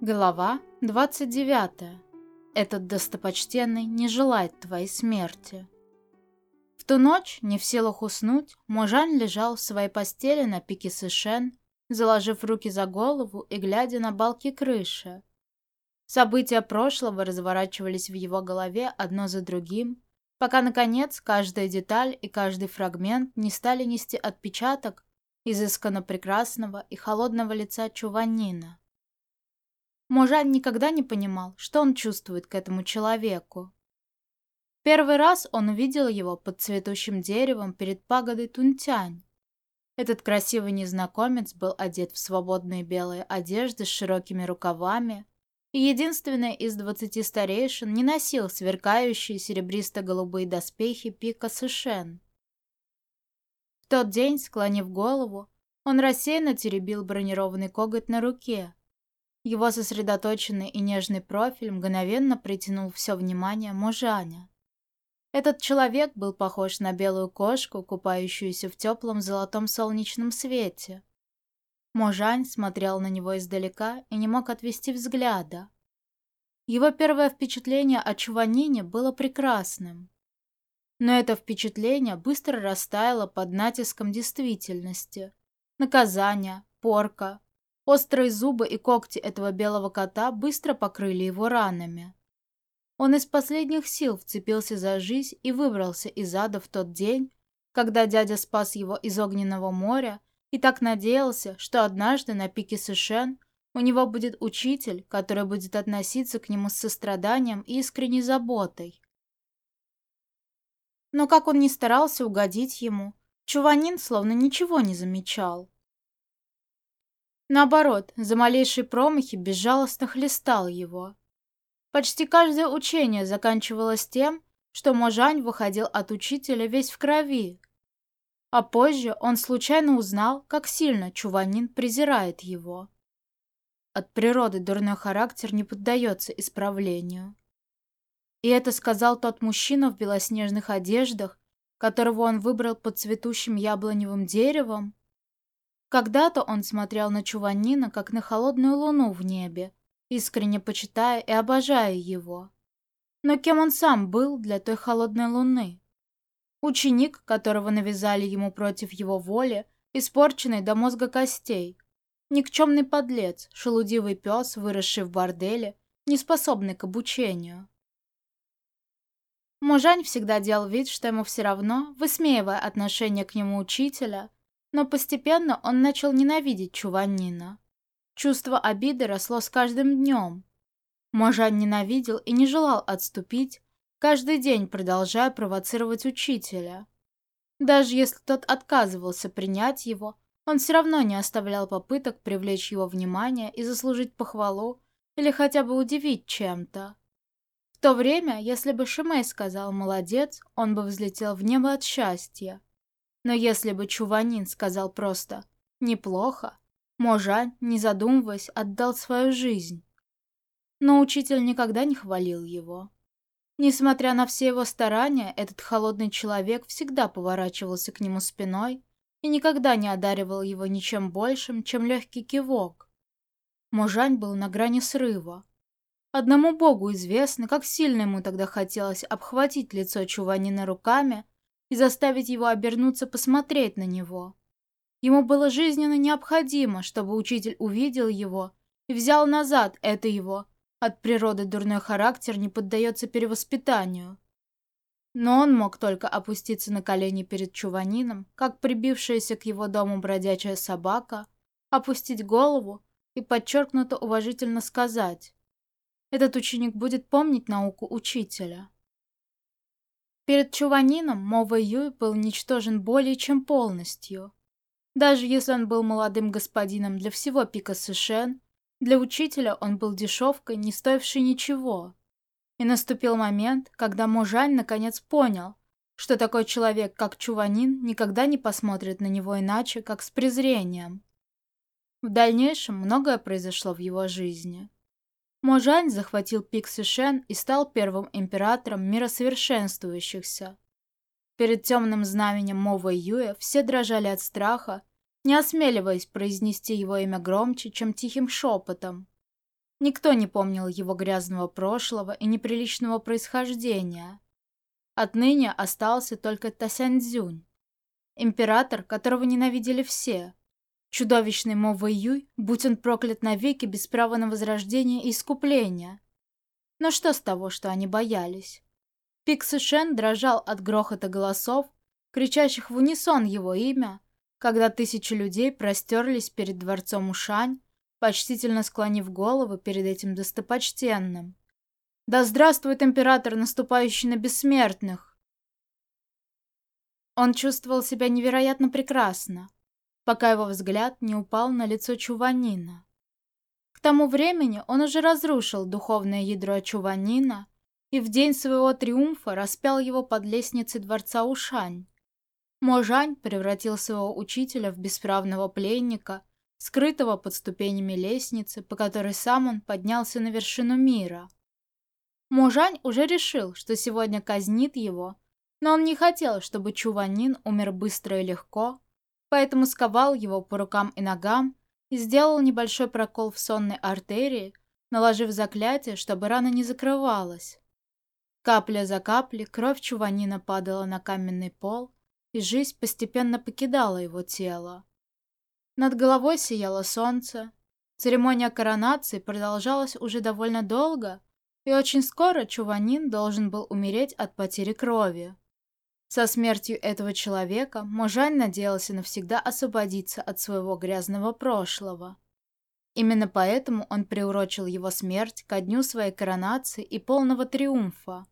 Глава 29. Этот достопочтенный не желает твоей смерти. В ту ночь, не в силах уснуть, Можань лежал в своей постели на пике Сышен, заложив руки за голову и глядя на балки крыши. События прошлого разворачивались в его голове одно за другим, пока, наконец, каждая деталь и каждый фрагмент не стали нести отпечаток изысканно прекрасного и холодного лица Чуванина. Можань никогда не понимал, что он чувствует к этому человеку. Первый раз он увидел его под цветущим деревом перед пагодой Тунтянь. Этот красивый незнакомец был одет в свободные белые одежды с широкими рукавами, и единственный из 20 старейшин не носил сверкающие серебристо-голубые доспехи пика Сышен. В тот день, склонив голову, он рассеянно теребил бронированный коготь на руке. Его сосредоточенный и нежный профиль мгновенно притянул все внимание Можаня. Этот человек был похож на белую кошку, купающуюся в теплом золотом солнечном свете. Можань смотрел на него издалека и не мог отвести взгляда. Его первое впечатление о Чуванине было прекрасным. Но это впечатление быстро растаяло под натиском действительности. Наказания, порка. Острые зубы и когти этого белого кота быстро покрыли его ранами. Он из последних сил вцепился за жизнь и выбрался из ада в тот день, когда дядя спас его из огненного моря, и так надеялся, что однажды на пике Сышен у него будет учитель, который будет относиться к нему с состраданием и искренней заботой. Но как он ни старался угодить ему, Чуванин словно ничего не замечал. Наоборот, за малейшие промахи безжалостно хлестал его. Почти каждое учение заканчивалось тем, что Можань выходил от учителя весь в крови. А позже он случайно узнал, как сильно Чуванин презирает его. От природы дурной характер не поддается исправлению. И это сказал тот мужчина в белоснежных одеждах, которого он выбрал под цветущим яблоневым деревом. Когда-то он смотрел на Чуванина, как на холодную луну в небе, искренне почитая и обожая его. Но кем он сам был для той холодной луны? Ученик, которого навязали ему против его воли, испорченный до мозга костей. Никчемный подлец, шелудивый пес, выросший в борделе, неспособный к обучению. Можань всегда делал вид, что ему все равно, высмеивая отношение к нему учителя, но постепенно он начал ненавидеть Чуванина. Чувство обиды росло с каждым днем. Можань ненавидел и не желал отступить, каждый день продолжая провоцировать учителя. Даже если тот отказывался принять его, он все равно не оставлял попыток привлечь его внимание и заслужить похвалу или хотя бы удивить чем-то. В то время, если бы Шимэй сказал «молодец», он бы взлетел в небо от счастья. Но если бы Чуванин сказал просто «неплохо», Можань, не задумываясь, отдал свою жизнь. Но учитель никогда не хвалил его. Несмотря на все его старания, этот холодный человек всегда поворачивался к нему спиной и никогда не одаривал его ничем большим, чем легкий кивок. Можань был на грани срыва. Одному Богу известно, как сильно ему тогда хотелось обхватить лицо Чуванина руками и заставить его обернуться посмотреть на него. Ему было жизненно необходимо, чтобы учитель увидел его и взял назад это его, от природы дурной характер не поддается перевоспитанию. Но он мог только опуститься на колени перед Чуванином, как прибившаяся к его дому бродячая собака, опустить голову и подчеркнуто уважительно сказать: «Этот ученик будет помнить науку учителя». Перед Чуванином Мо Вэйюй был ничтожен более чем полностью. Даже если он был молодым господином для всего пика Сышен, для учителя он был дешевкой, не стоившей ничего. И наступил момент, когда Можань наконец понял, что такой человек, как Чуванин, никогда не посмотрит на него иначе, как с презрением. В дальнейшем многое произошло в его жизни. Можань захватил пик Сышен и стал первым императором мира совершенствующихся. Перед темным знаменем Мо Вэйюя все дрожали от страха, не осмеливаясь произнести его имя громче, чем тихим шепотом. Никто не помнил его грязного прошлого и неприличного происхождения. Отныне остался только Тасяньцзюнь, император, которого ненавидели все. Чудовищный Мо Вэйюй, будь он проклят навеки без права на возрождение и искупление. Но что с того, что они боялись? Пик Сышен дрожал от грохота голосов, кричащих в унисон его имя, когда тысячи людей простерлись перед дворцом Ушань, почтительно склонив головы перед этим достопочтенным. «Да здравствует император, наступающий на бессмертных!» Он чувствовал себя невероятно прекрасно, пока его взгляд не упал на лицо Чуванина. К тому времени он уже разрушил духовное ядро Чуванина и в день своего триумфа распял его под лестницей дворца Ушань. Мо Жань превратил своего учителя в бесправного пленника, скрытого под ступенями лестницы, по которой сам он поднялся на вершину мира. Мо Жань уже решил, что сегодня казнит его, но он не хотел, чтобы Чуванин умер быстро и легко, поэтому сковал его по рукам и ногам и сделал небольшой прокол в сонной артерии, наложив заклятие, чтобы рана не закрывалась. Капля за каплей кровь Чуванина падала на каменный пол, и жизнь постепенно покидала его тело. Над головой сияло солнце. Церемония коронации продолжалась уже довольно долго, и очень скоро Чуванин должен был умереть от потери крови. Со смертью этого человека Мо Жань надеялся навсегда освободиться от своего грязного прошлого. Именно поэтому он приурочил его смерть ко дню своей коронации и полного триумфа.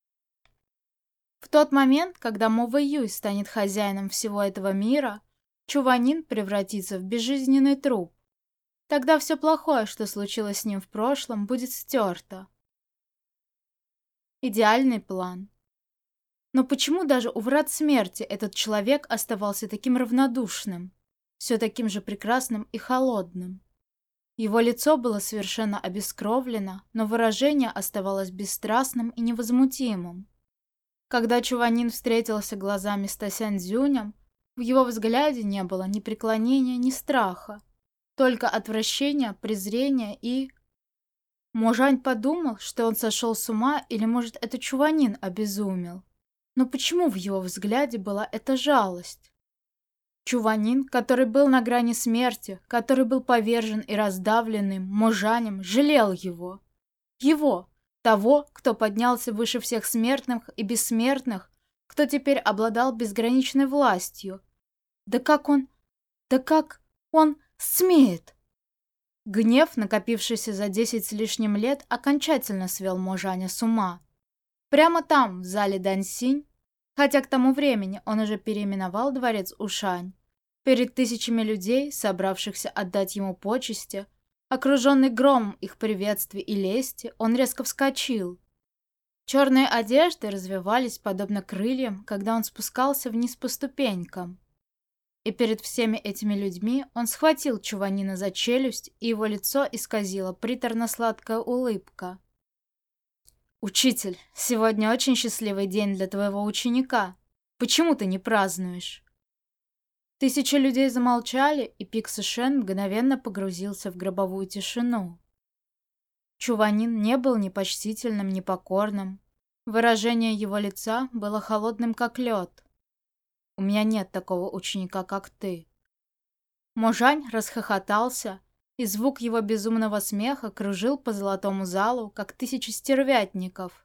В тот момент, когда Мо Вэйюй станет хозяином всего этого мира, Чуванин превратится в безжизненный труп. Тогда все плохое, что случилось с ним в прошлом, будет стерто. Идеальный план. Но почему даже у врат смерти этот человек оставался таким равнодушным, все таким же прекрасным и холодным? Его лицо было совершенно обескровлено, но выражение оставалось бесстрастным и невозмутимым. Когда Чуванин встретился глазами с Тасяньцзюнем, в его взгляде не было ни преклонения, ни страха, только отвращение, презрение и... Мо Жань подумал, что он сошел с ума или, может, это Чуванин обезумел. Но почему в его взгляде была эта жалость? Чуванин, который был на грани смерти, который был повержен и раздавленным Мо Жанем, жалел его. Его, того, кто поднялся выше всех смертных и бессмертных, кто теперь обладал безграничной властью. Да как он смеет? Гнев, накопившийся за 10 с лишним лет, окончательно свел Мо Жаня с ума. Прямо там, в зале Даньсинь, хотя к тому времени он уже переименовал дворец Ушань, перед тысячами людей, собравшихся отдать ему почести, окруженный громом их приветствий и лести, он резко вскочил. Черные одежды развивались подобно крыльям, когда он спускался вниз по ступенькам. И перед всеми этими людьми он схватил Чуванина за челюсть, и его лицо исказило приторно-сладкая улыбка. «Учитель, сегодня очень счастливый день для твоего ученика. Почему ты не празднуешь?» Тысячи людей замолчали, и Пик Сышен мгновенно погрузился в гробовую тишину. Чуванин не был ни почтительным, ни покорным. Выражение его лица было холодным, как лед. «У меня нет такого ученика, как ты». Мо Жань расхохотался, и звук его безумного смеха кружил по золотому залу, как 1000 стервятников.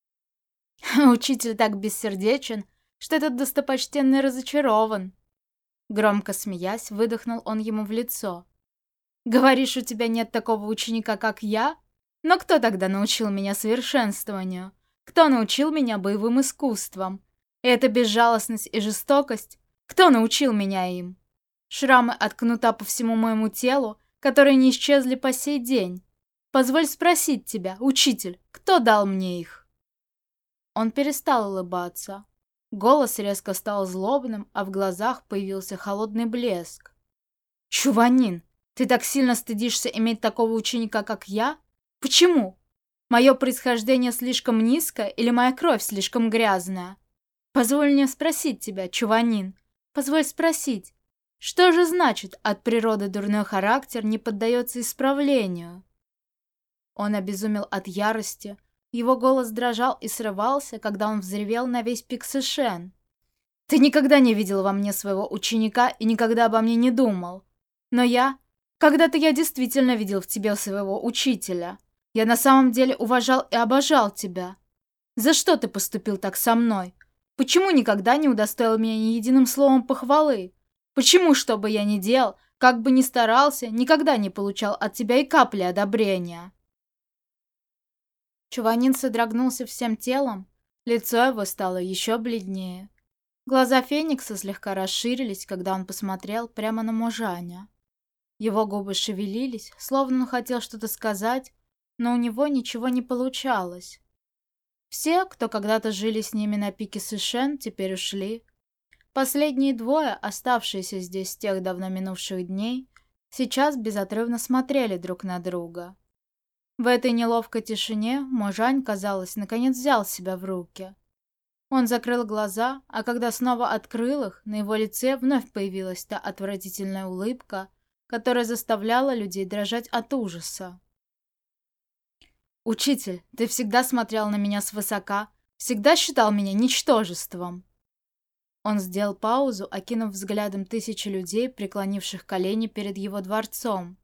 «Учитель так бессердечен, что этот достопочтенный разочарован». Громко смеясь, выдохнул он ему в лицо. «Говоришь, у тебя нет такого ученика, как я? Но кто тогда научил меня совершенствованию? Кто научил меня боевым искусствам? И эта безжалостность и жестокость? Кто научил меня им? Шрамы от кнута по всему моему телу, которые не исчезли по сей день. Позволь спросить тебя, учитель, кто дал мне их?» Он перестал улыбаться. Голос резко стал злобным, а в глазах появился холодный блеск. «Чуванин, ты так сильно стыдишься иметь такого ученика, как я? Почему? Мое происхождение слишком низкое или моя кровь слишком грязная? Позволь мне спросить тебя, Чуванин, позволь спросить, что же значит от природы дурной характер не поддается исправлению?» Он обезумел от ярости. Его голос дрожал и срывался, когда он взревел на весь пик Сышен. «Ты никогда не видел во мне своего ученика и никогда обо мне не думал. Но когда-то я действительно видел в тебе своего учителя. Я на самом деле уважал и обожал тебя. За что ты поступил так со мной? Почему никогда не удостоил меня ни единым словом похвалы? Почему, что бы я ни делал, как бы ни старался, никогда не получал от тебя и капли одобрения?» Чуванин содрогнулся всем телом, лицо его стало еще бледнее. Глаза Феникса слегка расширились, когда он посмотрел прямо на Можаня. Его губы шевелились, словно он хотел что-то сказать, но у него ничего не получалось. Все, кто когда-то жили с ними на пике Сышен, теперь ушли. Последние двое, оставшиеся здесь с тех давно минувших дней, сейчас безотрывно смотрели друг на друга. В этой неловкой тишине Можань, казалось, наконец взял себя в руки. Он закрыл глаза, а когда снова открыл их, на его лице вновь появилась та отвратительная улыбка, которая заставляла людей дрожать от ужаса. «Учитель, ты всегда смотрел на меня свысока, всегда считал меня ничтожеством». Он сделал паузу, окинув взглядом тысячи людей, преклонивших колени перед его дворцом.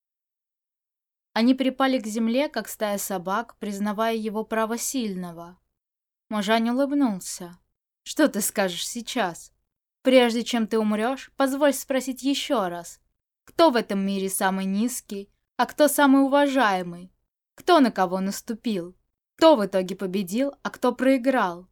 Они припали к земле, как стая собак, признавая его право сильного. Можань улыбнулся. «Что ты скажешь сейчас? Прежде чем ты умрешь, позволь спросить еще раз. Кто в этом мире самый низкий, а кто самый уважаемый? Кто на кого наступил? Кто в итоге победил, а кто проиграл?»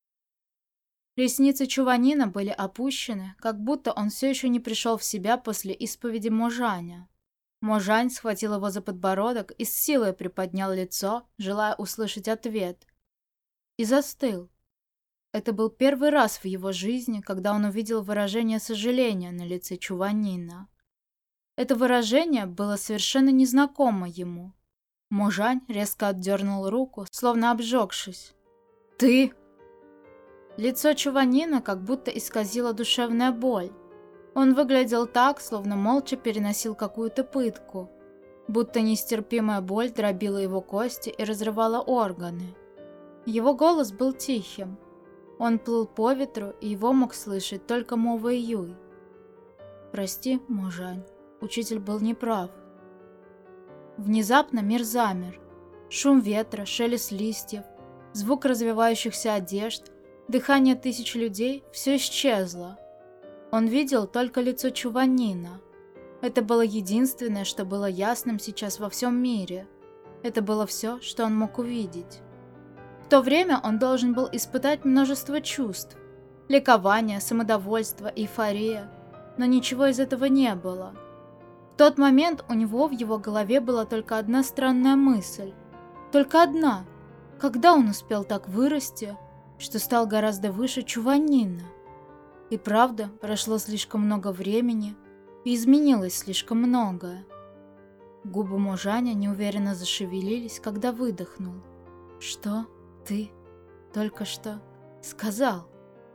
Ресницы Чуванина были опущены, как будто он все еще не пришел в себя после исповеди Можаня. Можань схватил его за подбородок и с силой приподнял лицо, желая услышать ответ. И застыл. Это был первый раз в его жизни, когда он увидел выражение сожаления на лице Чуванина. Это выражение было совершенно незнакомо ему. Можань резко отдернул руку, словно обжегшись. «Ты...» Лицо Чуванина как будто исказила душевная боль. Он выглядел так, словно молча переносил какую-то пытку, будто нестерпимая боль дробила его кости и разрывала органы. Его голос был тихим. Он плыл по ветру, и его мог слышать только Мо Вэйюй. «Прости, Можань, учитель был неправ». Внезапно мир замер. Шум ветра, шелест листьев, звук развивающихся одежд, дыхание тысяч людей — все исчезло. Он видел только лицо Чуванина. Это было единственное, что было ясным сейчас во всем мире. Это было все, что он мог увидеть. В то время он должен был испытать множество чувств. Ликование, самодовольство, эйфория. Но ничего из этого не было. В тот момент у него в его голове была только одна странная мысль. Только одна. Когда он успел так вырасти, что стал гораздо выше Чуванина? И правда, прошло слишком много времени, и изменилось слишком многое. Губы Можаня неуверенно зашевелились, когда выдохнул. «Что ты только что сказал?»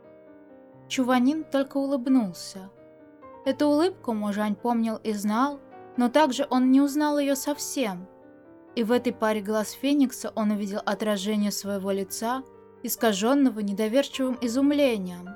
Чуванин только улыбнулся. Эту улыбку Можань помнил и знал, но также он не узнал ее совсем. И в этой паре глаз Феникса он увидел отражение своего лица, искаженного недоверчивым изумлением.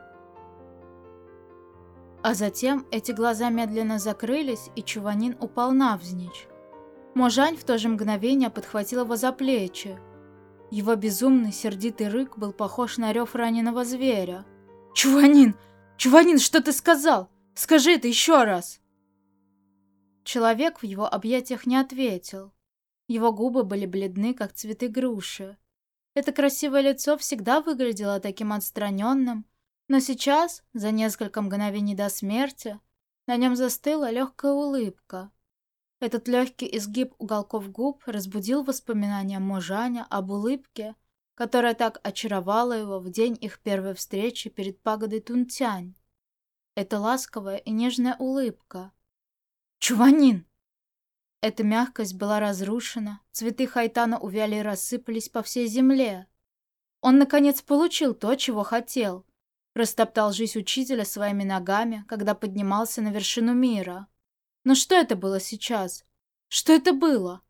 А затем эти глаза медленно закрылись, и Чуванин упал навзничь. Можань в то же мгновение подхватил его за плечи. Его безумный, сердитый рык был похож на рев раненого зверя. «Чуванин! Чуванин, что ты сказал? Скажи это еще раз!» Человек в его объятиях не ответил. Его губы были бледны, как цветы груши. Это красивое лицо всегда выглядело таким отстраненным, но сейчас, за несколько мгновений до смерти, на нем застыла легкая улыбка. Этот легкий изгиб уголков губ разбудил воспоминания Можаня об улыбке, которая так очаровала его в день их первой встречи перед пагодой Тунтянь. Это ласковая и нежная улыбка. «Чуванин!» Эта мягкость была разрушена, цветы хайтана увяли и рассыпались по всей земле. Он, наконец, получил то, чего хотел. Растоптал жизнь учителя своими ногами, когда поднимался на вершину мира. Но что это было сейчас? Что это было?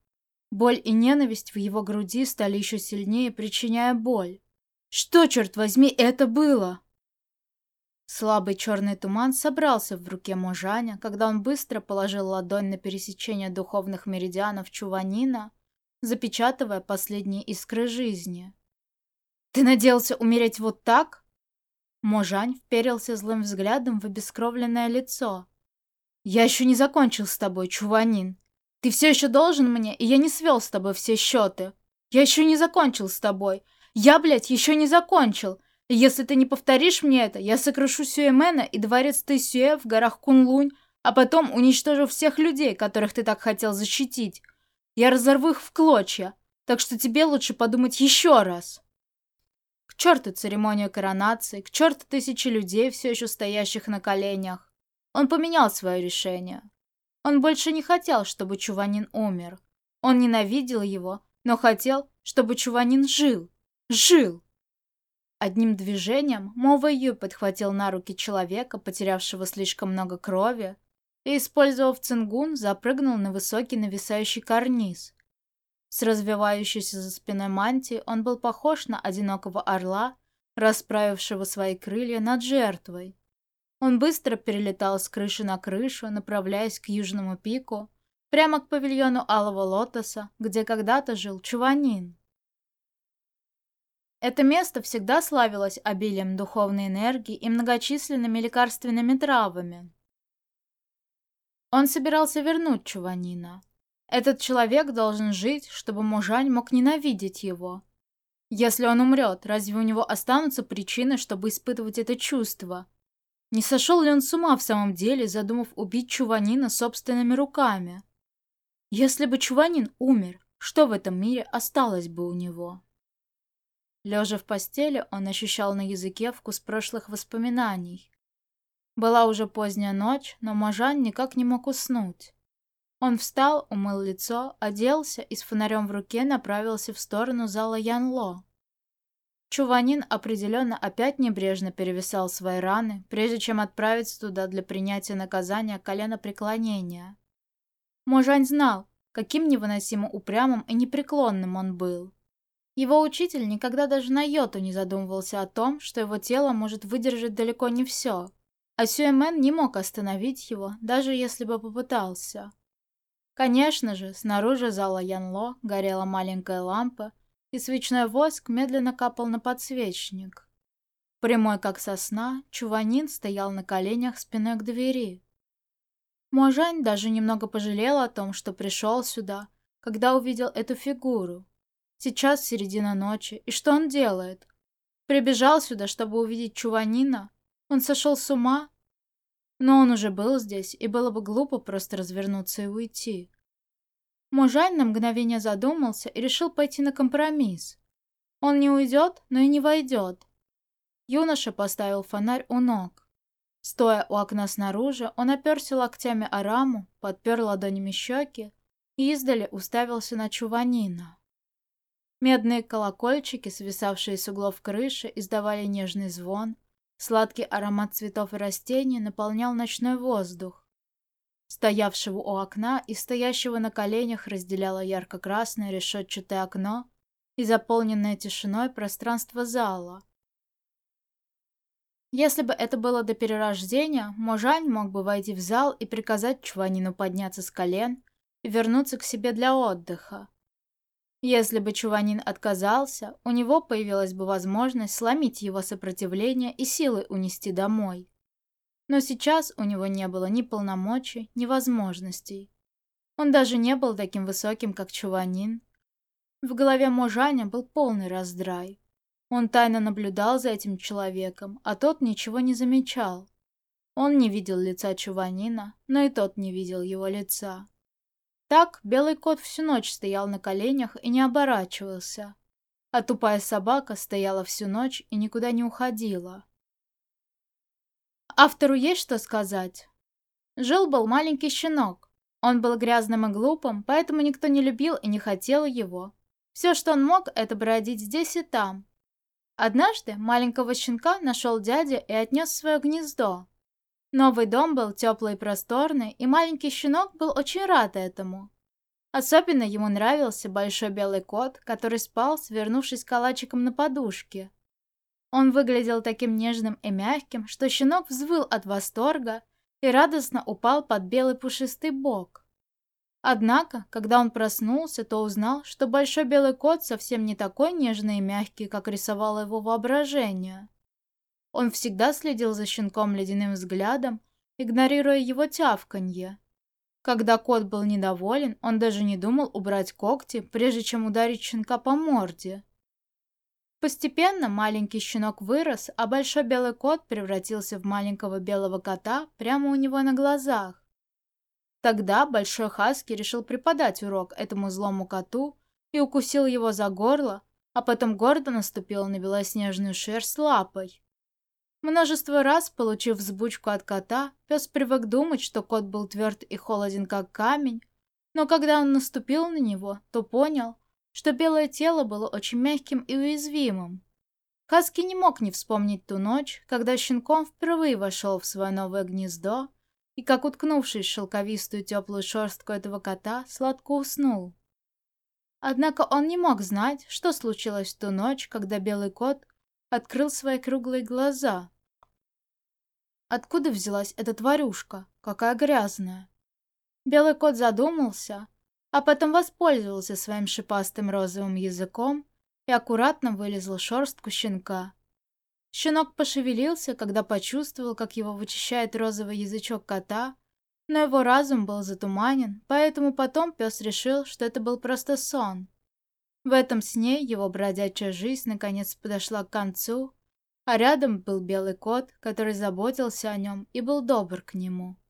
Боль и ненависть в его груди стали еще сильнее, причиняя боль. Что, черт возьми, это было? Слабый черный туман собрался в руке Можаня, когда он быстро положил ладонь на пересечение духовных меридианов Чуванина, запечатывая последние искры жизни. «Ты надеялся умереть вот так?» Можань вперился злым взглядом в обескровленное лицо. «Я еще не закончил с тобой, Чуванин. Ты все еще должен мне, и я не свел с тобой все счеты. Я еще не закончил с тобой. Я, блядь, еще не закончил. И если ты не повторишь мне это, я сокрушу Сюэмена и дворец Тэсюэ в горах Кунлунь, а потом уничтожу всех людей, которых ты так хотел защитить. Я разорву их в клочья, так что тебе лучше подумать еще раз». К черту церемонию коронации, к черту тысячи людей, все еще стоящих на коленях. Он поменял свое решение. Он больше не хотел, чтобы Чуванин умер. Он ненавидел его, но хотел, чтобы Чуванин жил. Жил! Одним движением Мо Вэйюй подхватил на руки человека, потерявшего слишком много крови, и, использовав цингун, запрыгнул на высокий нависающий карниз. С развивающейся за спиной мантией он был похож на одинокого орла, расправившего свои крылья над жертвой. Он быстро перелетал с крыши на крышу, направляясь к южному пику, прямо к павильону Алого Лотоса, где когда-то жил Чуванин. Это место всегда славилось обилием духовной энергии и многочисленными лекарственными травами. Он собирался вернуть Чуванина. Этот человек должен жить, чтобы Можань мог ненавидеть его. Если он умрет, разве у него останутся причины, чтобы испытывать это чувство? Не сошел ли он с ума в самом деле, задумав убить Чуванина собственными руками? Если бы Чуванин умер, что в этом мире осталось бы у него? Лежа в постели, он ощущал на языке вкус прошлых воспоминаний. Была уже поздняя ночь, но Можань никак не мог уснуть. Он встал, умыл лицо, оделся и с фонарем в руке направился в сторону зала Янло. Чуванин определенно опять небрежно перевязал свои раны, прежде чем отправиться туда для принятия наказания коленопреклонения. Можань знал, каким невыносимо упрямым и непреклонным он был. Его учитель никогда даже на йоту не задумывался о том, что его тело может выдержать далеко не все, а Сюэмен не мог остановить его, даже если бы попытался. Конечно же, снаружи зала Янло горела маленькая лампа, и свечной воск медленно капал на подсвечник. Прямой как сосна, Чуванин стоял на коленях спиной к двери. Можань даже немного пожалел о том, что пришел сюда, когда увидел эту фигуру. Сейчас середина ночи, и что он делает? Прибежал сюда, чтобы увидеть Чуванина? Он сошел с ума? Но он уже был здесь, и было бы глупо просто развернуться и уйти. Можань на мгновение задумался и решил пойти на компромисс. Он не уйдет, но и не войдет. Юноша поставил фонарь у ног. Стоя у окна снаружи, он оперся локтями о раму, подпер ладонями щеки и издали уставился на Чуванина. Медные колокольчики, свисавшие с углов крыши, издавали нежный звон. Сладкий аромат цветов и растений наполнял ночной воздух. Стоявшего у окна и стоящего на коленях разделяло ярко-красное решетчатое окно и заполненное тишиной пространство зала. Если бы это было до перерождения, Можань мог бы войти в зал и приказать Чуванину подняться с колен и вернуться к себе для отдыха. Если бы Чуванин отказался, у него появилась бы возможность сломить его сопротивление и силой унести домой. Но сейчас у него не было ни полномочий, ни возможностей. Он даже не был таким высоким, как Чуванин. В голове Можаня был полный раздрай. Он тайно наблюдал за этим человеком, а тот ничего не замечал. Он не видел лица Чуванина, но и тот не видел его лица. Так белый кот всю ночь стоял на коленях и не оборачивался, а тупая собака стояла всю ночь и никуда не уходила. Автору есть что сказать? Жил-был маленький щенок. Он был грязным и глупым, поэтому никто не любил и не хотел его. Все, что он мог, это бродить здесь и там. Однажды маленького щенка нашел дядя и отнес в свое гнездо. Новый дом был теплый и просторный, и маленький щенок был очень рад этому. Особенно ему нравился большой белый кот, который спал, свернувшись калачиком на подушке. Он выглядел таким нежным и мягким, что щенок взвыл от восторга и радостно упал под белый пушистый бок. Однако, когда он проснулся, то узнал, что большой белый кот совсем не такой нежный и мягкий, как рисовало его воображение. Он всегда следил за щенком ледяным взглядом, игнорируя его тявканье. Когда кот был недоволен, он даже не думал убрать когти, прежде чем ударить щенка по морде. Постепенно маленький щенок вырос, а большой белый кот превратился в маленького белого кота прямо у него на глазах. Тогда большой хаски решил преподать урок этому злому коту и укусил его за горло, а потом гордо наступил на белоснежную шерсть лапой. Множество раз, получив взбучку от кота, пес привык думать, что кот был тверд и холоден, как камень, но когда он наступил на него, то понял, что белое тело было очень мягким и уязвимым. Хаски не мог не вспомнить ту ночь, когда щенком впервые вошел в свое новое гнездо и, как уткнувшись в шелковистую теплую шерстку этого кота, сладко уснул. Однако он не мог знать, что случилось в ту ночь, когда белый кот открыл свои круглые глаза. Откуда взялась эта тварюшка? Какая грязная! Белый кот задумался, а потом воспользовался своим шипастым розовым языком и аккуратно вылезал шерстку щенка. Щенок пошевелился, когда почувствовал, как его вычищает розовый язычок кота, но его разум был затуманен, поэтому потом пес решил, что это был просто сон. В этом сне его бродячая жизнь наконец подошла к концу, а рядом был белый кот, который заботился о нем и был добр к нему.